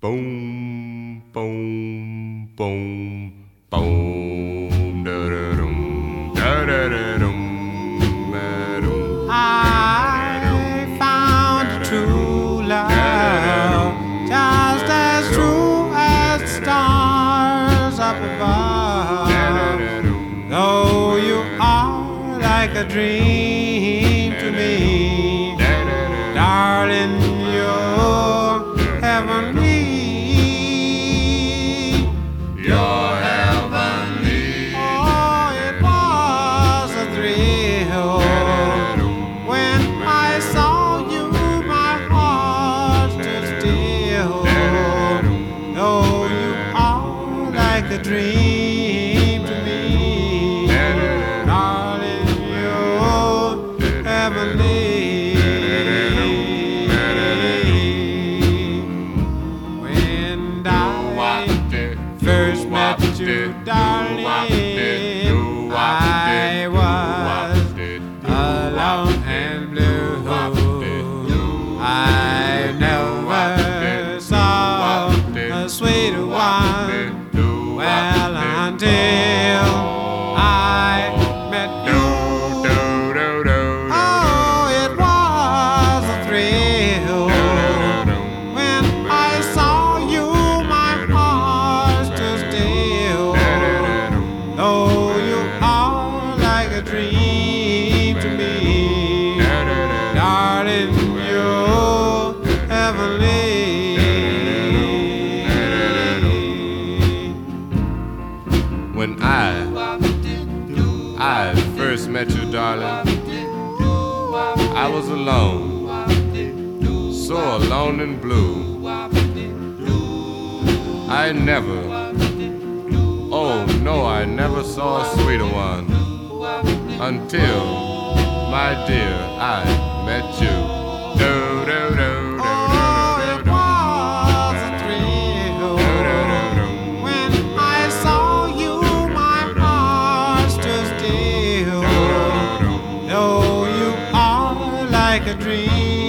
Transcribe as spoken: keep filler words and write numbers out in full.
Boom, boom, boom, boom, da da dum, da da da dum, da dum. I found true love, just as true as stars up above. Though you are like a dream to me, darling, you're heavenly. You're heavenly. Oh, it was a thrill when I saw you. My heart stood still. Though you are like a dream to me, darling, you're heavenly. When I first met you, darling, I was alone and blue. I never saw a sweeter one. Well, until I met you. Oh, it was a thrill when I saw you. My heart stood still. Though you are like a dream to me, darling, you're heavenly. When I, I first met you, darling, I was alone, so alone and blue. I never, oh no, I never saw a sweeter one until, my dear, I met you. Do, do, do, do. Oh, it was a thrill when I saw you. My heart stood still. Though you are like a dream